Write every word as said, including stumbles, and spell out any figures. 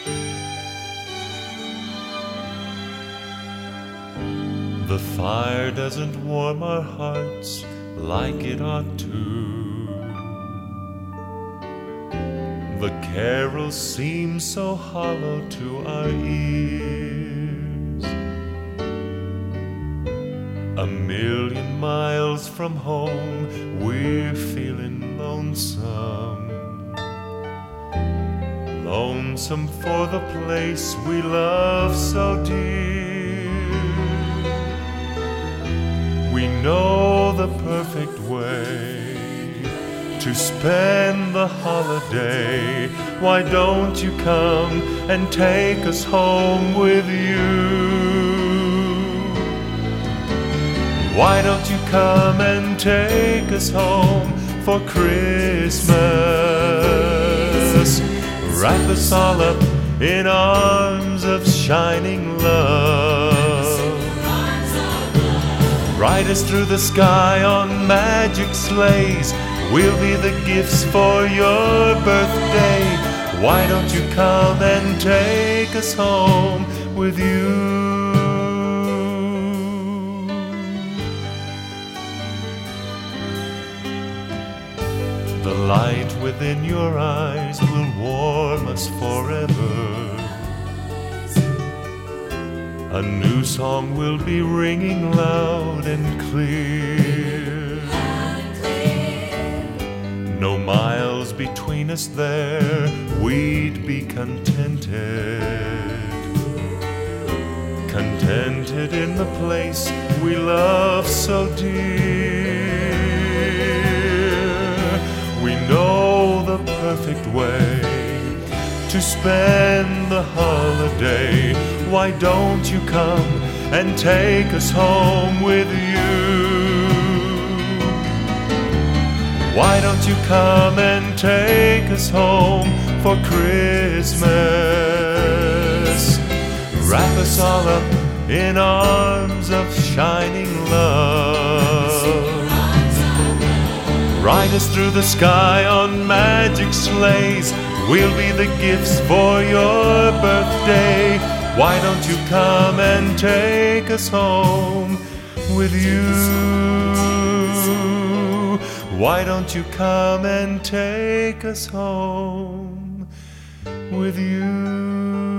The fire doesn't warm our hearts like it ought to. The carols seem so hollow to our ears. A million miles from home, we're feeling lonesome. Lonesome for the place we love so dear. We know the perfect way to spend the holiday. Why don't you come and take us home with you? Why don't you come and take us home for Christmas? Wrap us all up in arms of shining love. Ride us through the sky on magic sleighs. We'll be the gifts for your birthday. Why don't you come and take us home with you? The light within your eyes will warm us forever. A new song will be ringing loud and clear. No miles between us there, we'd be contented. Contented in the place we love so dear. We know the perfect way to spend the holiday. Why don't you come and take us home with you? Why don't you come and take us home for Christmas? Wrap us all up in arms of shining love. Ride us through the sky on magic sleighs. We'll be the gifts for your birthday. Why don't you come and take us home with you? Why don't you come and take us home with you?